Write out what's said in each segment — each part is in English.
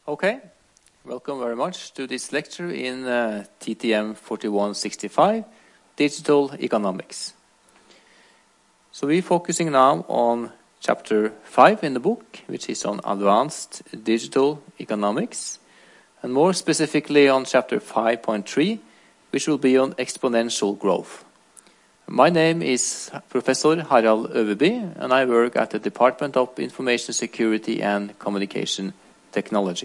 Okay, welcome very much to this lecture in TTM 4165, Digital Economics. So we're focusing now on chapter 5 in the book, which is on advanced digital economics, and more specifically on chapter 5.3, which will be on exponential growth. My name is Professor Harald Øverby, and I work at the Department of Information Security and Communication Technology.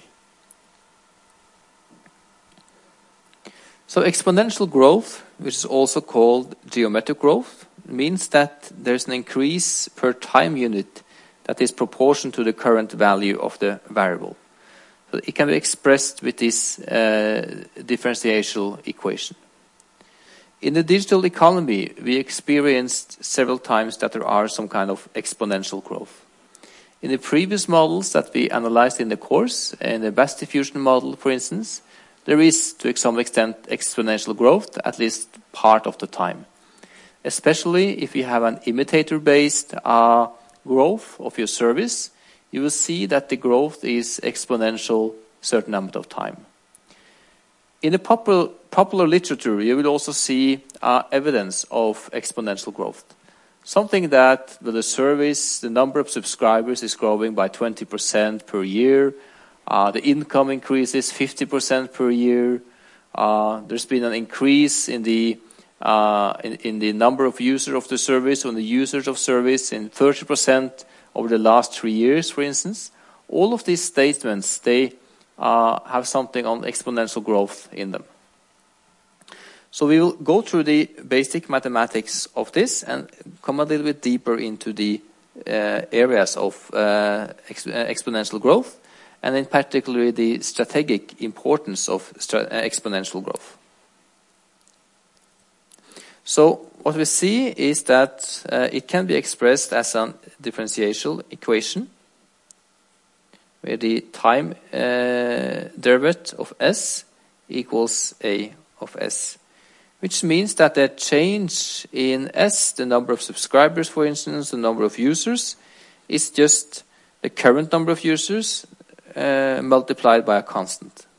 So exponential growth, which is also called geometric growth, means that there's an increase per time unit that is proportional to the current value of the variable. So it can be expressed with this differential equation. In the digital economy, we experienced several times that there are some kind of exponential growth. In the previous models that we analyzed in the course, in the Best diffusion model, for instance, there is, to some extent, exponential growth, at least part of the time. Especially if you have an imitator-based growth of your service, you will see that the growth is exponential certain amount of time. In the popular literature, you will also see evidence of exponential growth. Something that with the service, the number of subscribers is growing by 20% per year. The income increases 50% per year. There's been an increase in the number of users of the service, on the users of service, in 30% over the last 3 years, for instance. All of these statements, they have something on exponential growth in them. So we will go through the basic mathematics of this and come a little bit deeper into the areas of exponential growth, and in particular the strategic importance of exponential growth. So what we see is that it can be expressed as a differential equation, where the time derivative of s equals a of s, which means that the change in s, the number of subscribers, for instance, the number of users, is just the current number of users multiplied by a constant.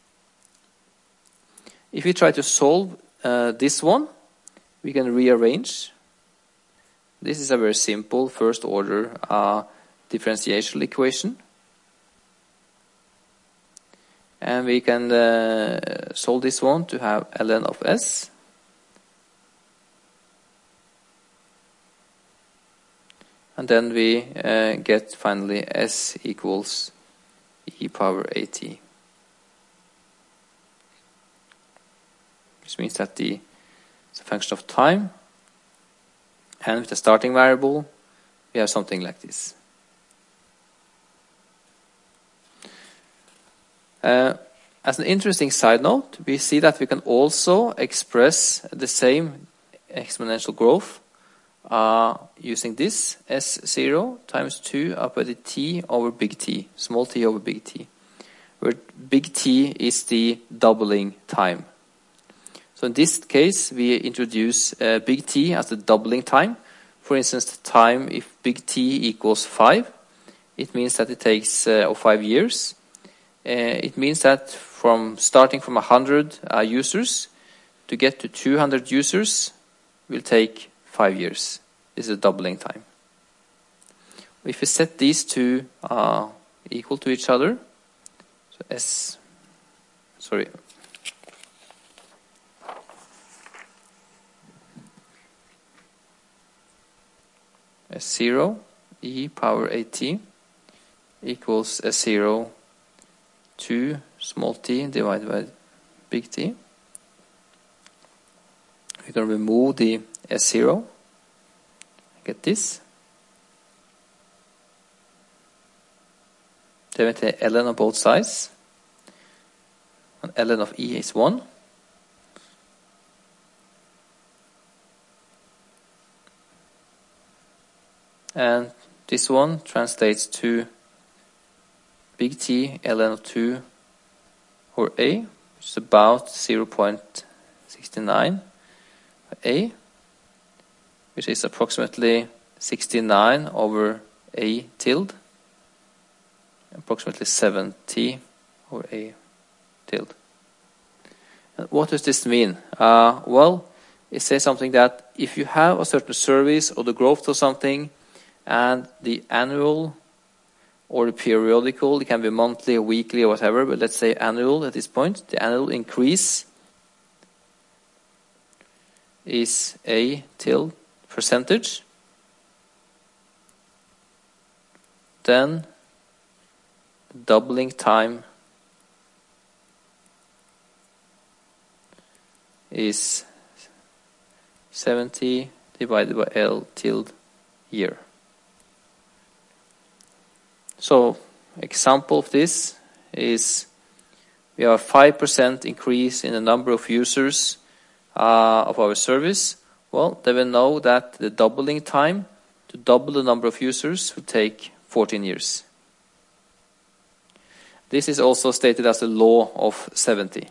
If we try to solve this one, we can rearrange. This is a very simple first order differential equation. And we can solve this one to have ln of s. And then we get finally s equals e power at. Which means that it's a function of time. And with the starting variable, we have something like this. As an interesting side note, we see that we can also express the same exponential growth using this S0 times 2 up by the t over big T, small t over big T, where big T is the doubling time. So in this case, we introduce big T as the doubling time. For instance, the time if big T equals 5, it means that it takes 5 years. It means that starting from 100 users to get to 200 users will take 5 years. This is a doubling time. If we set these two equal to each other, so S0 e power at equals S0 2 small t divided by big T. We can remove the S0. Get this. Then we take ln on both sides. And ln of e is 1. And this one translates to big T ln of 2 or a, which is about 0.69 a, which is approximately 69 over a tilde, approximately 70 or A tilde. And what does this mean? Well, it says something that if you have a certain service or the growth of something, and the annual or the periodical, it can be monthly or weekly or whatever, but let's say annual at this point, the annual increase is A tilde percentage, then doubling time is 70 divided by L tilde year. So, example of this is we have a 5% increase in the number of users of our service. Well, then we know that the doubling time to double the number of users will take 14 years. This is also stated as the law of 70.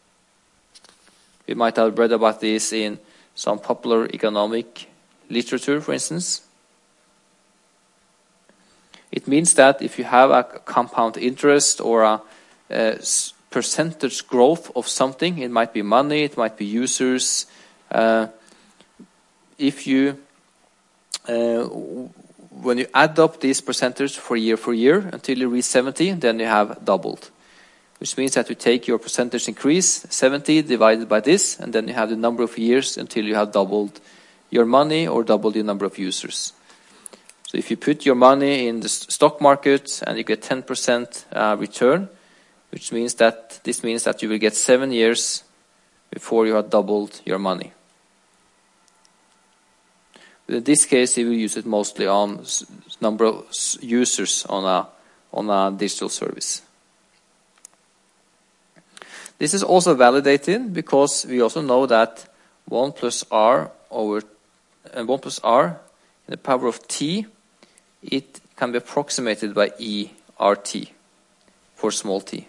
We might have read about this in some popular economic literature, for instance. It means that if you have a compound interest or a percentage growth of something, it might be money, it might be users. If you, when you add up this percentage for year until you reach 70, then you have doubled. Which means that you take your percentage increase, 70 divided by this, and then you have the number of years until you have doubled your money or doubled your number of users. So if you put your money in the stock market and you get 10% return, which means that this means that you will get 7 years before you have doubled your money. But in this case, you will use it mostly on number of users on a digital service. This is also validated because we also know that 1 plus r in the power of t, it can be approximated by ERT for small t.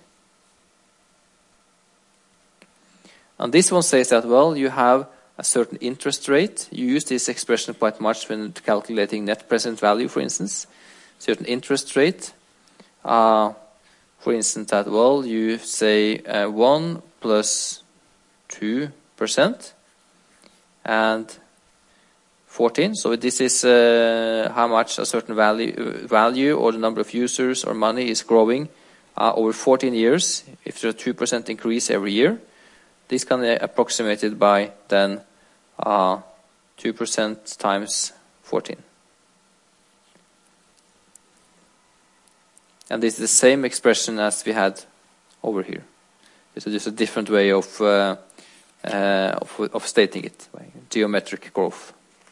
And this one says that, well, you have a certain interest rate. You use this expression quite much when calculating net present value, for instance. Certain interest rate. For instance, that, well, you say 1 plus 2% and 14. So this is how much a certain value or the number of users or money is growing over 14 years. If there's a 2% increase every year, this can be approximated by then 2% times 14. And this is the same expression as we had over here. It's just a different way of stating it, by geometric growth.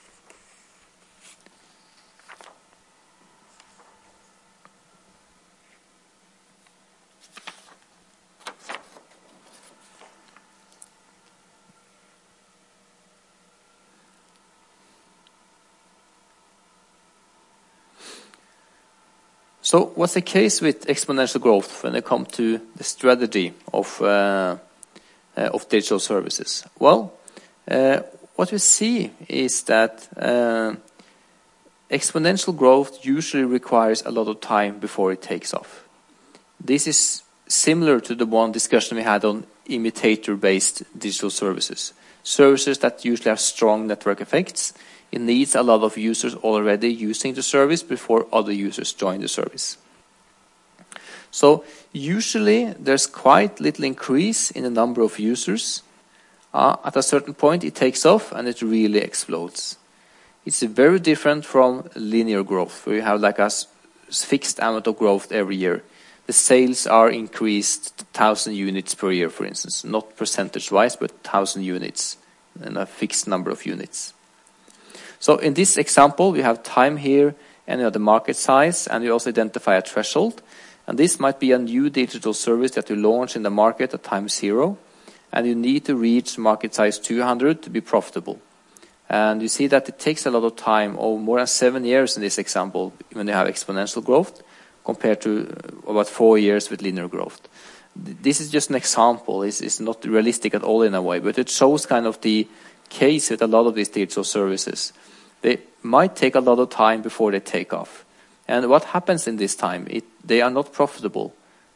So what's the case with exponential growth when it comes to the strategy of digital services? Well, what we see is that exponential growth usually requires a lot of time before it takes off. This is similar to the one discussion we had on imitator-based digital services. Services that usually have strong network effects. It needs a lot of users already using the service before other users join the service. So usually there's quite little increase in the number of users. At a certain point it takes off and it really explodes. It's very different from linear growth, where you have like a fixed amount of growth every year. The sales are increased 1,000 units per year, for instance. Not percentage-wise, but 1,000 units and a fixed number of units. So in this example, we have time here and the market size, and we also identify a threshold. And this might be a new digital service that you launch in the market at time 0. And you need to reach market size 200 to be profitable. And you see that it takes a lot of time, or more than 7 years in this example, when you have exponential growth, compared to about 4 years with linear growth. This is just an example. It's not realistic at all in a way, but it shows kind of the case with a lot of these digital services. They might take a lot of time before they take off. And what happens in this time? They are not profitable.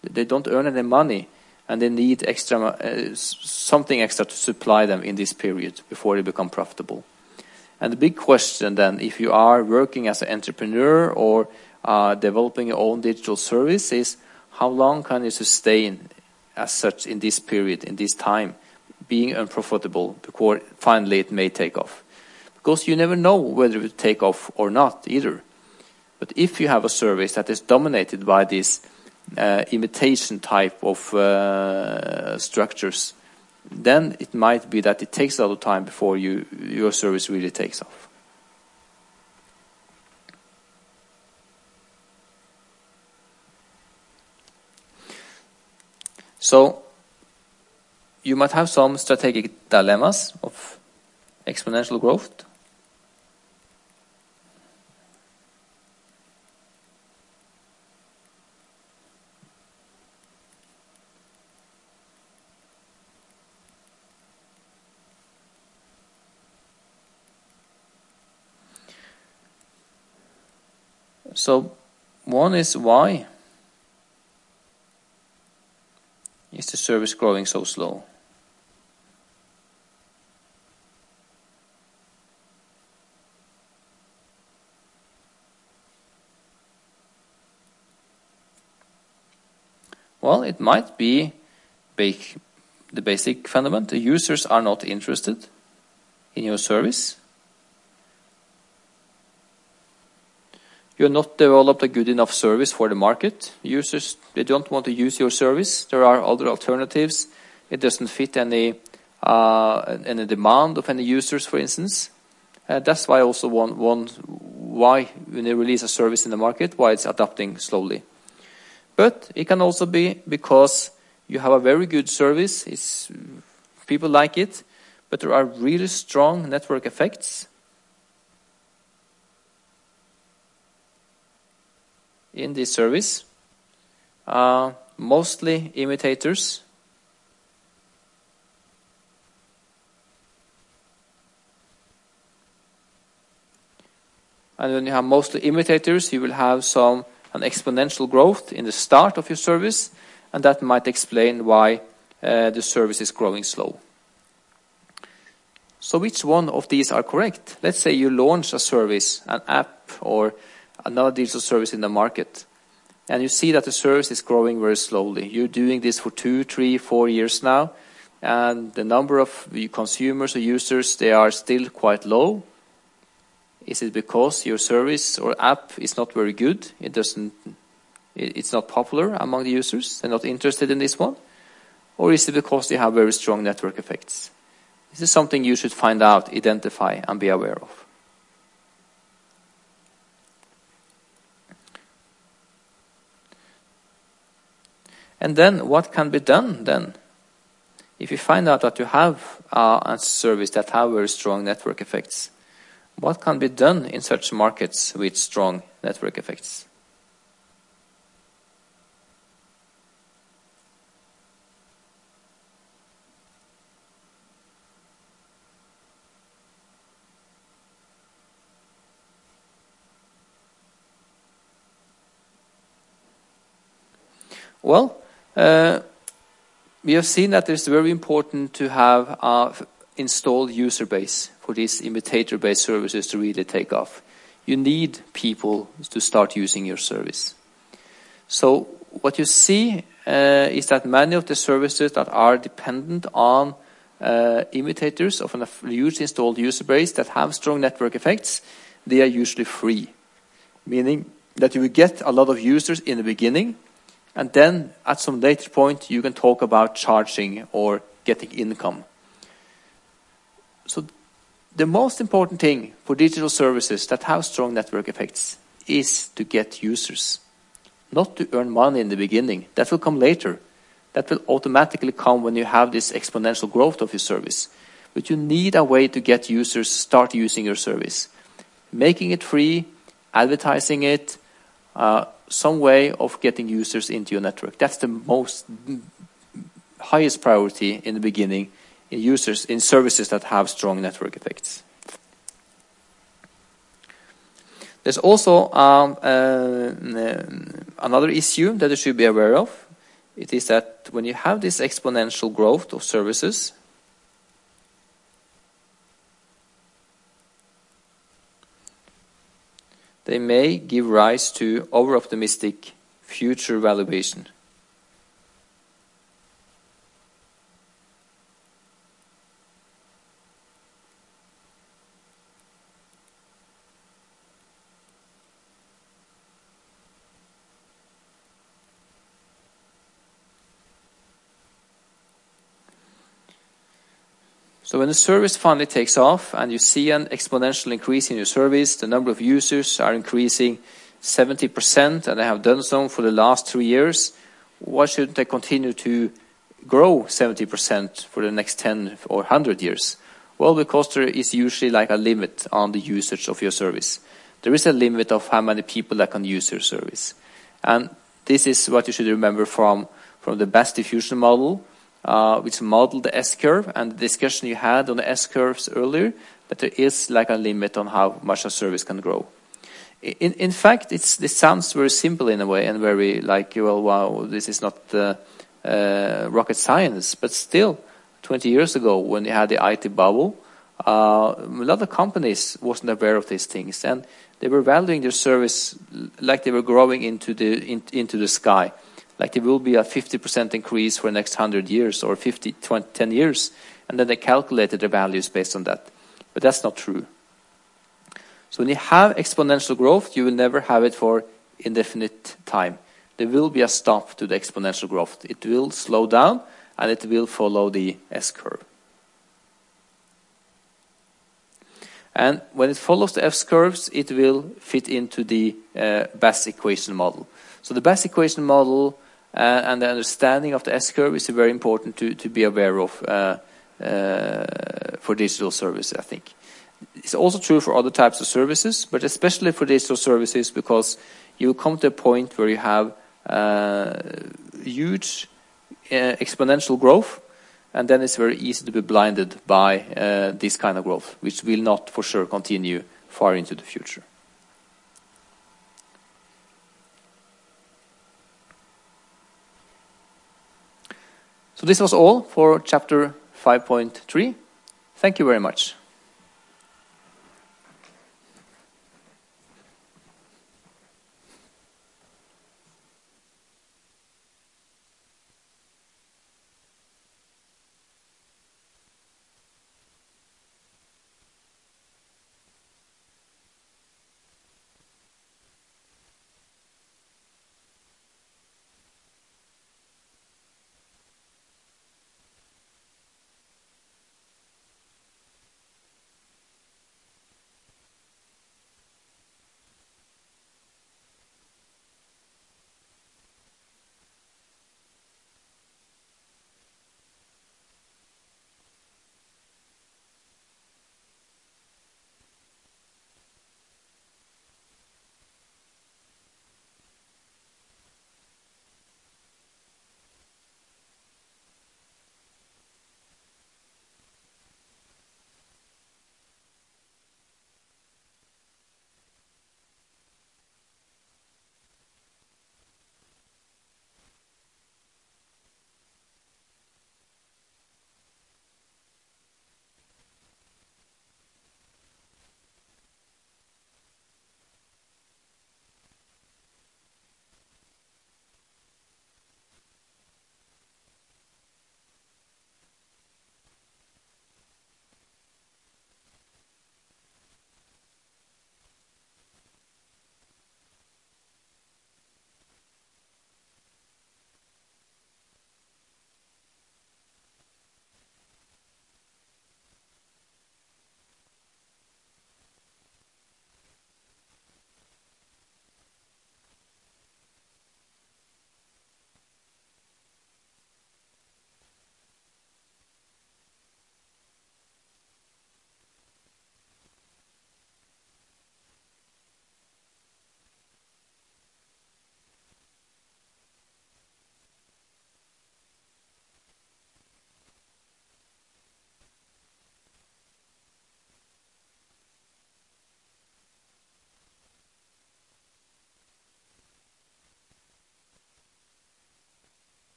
They don't earn any money, and they need something extra to supply them in this period before they become profitable. And the big question then, if you are working as an entrepreneur or developing your own digital service, is how long can you sustain as such in this period, in this time, being unprofitable before finally it may take off? Because you never know whether it will take off or not either. But if you have a service that is dominated by this imitation type of structures, then it might be that it takes a lot of time before your service really takes off. So you might have some strategic dilemmas of exponential growth. So one is, why is the service growing so slow? Well, it might be the basic fundament. The users are not interested in your service. You have not developed a good enough service for the market. Users, they don't want to use your service. There are other alternatives. It doesn't fit any demand of any users, for instance. That's why also why when they release a service in the market, why it's adapting slowly. But it can also be because you have a very good service. People like it, but there are really strong network effects in this service, mostly imitators. And when you have mostly imitators, you will have an exponential growth in the start of your service, and that might explain why the service is growing slow. So which one of these are correct? Let's say you launch a service, an app, or another digital service in the market, and you see that the service is growing very slowly. You're doing this for 2, 3, 4 years now, and the number of consumers or users, they are still quite low. Is it because your service or app is not very good? It's not popular among the users? They're not interested in this one? Or is it because you have very strong network effects? This is something you should find out, identify, and be aware of. And then what can be done then? If you find out that you have a service that have very strong network effects, what can be done in such markets with strong network effects? Well, we have seen that it's very important to have an installed user base for these imitator-based services to really take off. You need people to start using your service. So what you see is that many of the services that are dependent on imitators of a huge installed user base that have strong network effects, they are usually free. Meaning that you will get a lot of users in the beginning, and then at some later point you can talk about charging or getting income. So the most important thing for digital services that have strong network effects is to get users. Not to earn money in the beginning. That will come later. That will automatically come when you have this exponential growth of your service. But you need a way to get users start using your service. Making it free, advertising it, some way of getting users into your network. That's the highest priority in the beginning in services that have strong network effects. There's also another issue that you should be aware of, it is that when you have this exponential growth of services, they may give rise to over-optimistic future valuation. So when the service finally takes off and you see an exponential increase in your service, the number of users are increasing 70% and they have done so for the last 3 years, why shouldn't they continue to grow 70% for the next 10 or 100 years? Well, because there is usually like a limit on the usage of your service. There is a limit of how many people that can use your service. And this is what you should remember from the Bass diffusion model, which modeled the S-curve, and the discussion you had on the S-curves earlier, that there is like a limit on how much a service can grow. In fact, this sounds very simple in a way, and very like, well, wow, this is not rocket science, but still, 20 years ago, when you had the IT bubble, a lot of companies wasn't aware of these things, and they were valuing their service like they were growing into the sky. Like there will be a 50% increase for the next 100 years or 50, 20, 10 years. And then they calculated their values based on that. But that's not true. So when you have exponential growth, you will never have it for indefinite time. There will be a stop to the exponential growth. It will slow down and it will follow the S-curve. And when it follows the S-curves, it will fit into the Bass equation model. So the Bass equation model and the understanding of the S-curve is very important to be aware of for digital services, I think. It's also true for other types of services, but especially for digital services, because you will come to a point where you have huge exponential growth, and then it's very easy to be blinded by this kind of growth, which will not for sure continue far into the future. So this was all for chapter 5.3. Thank you very much.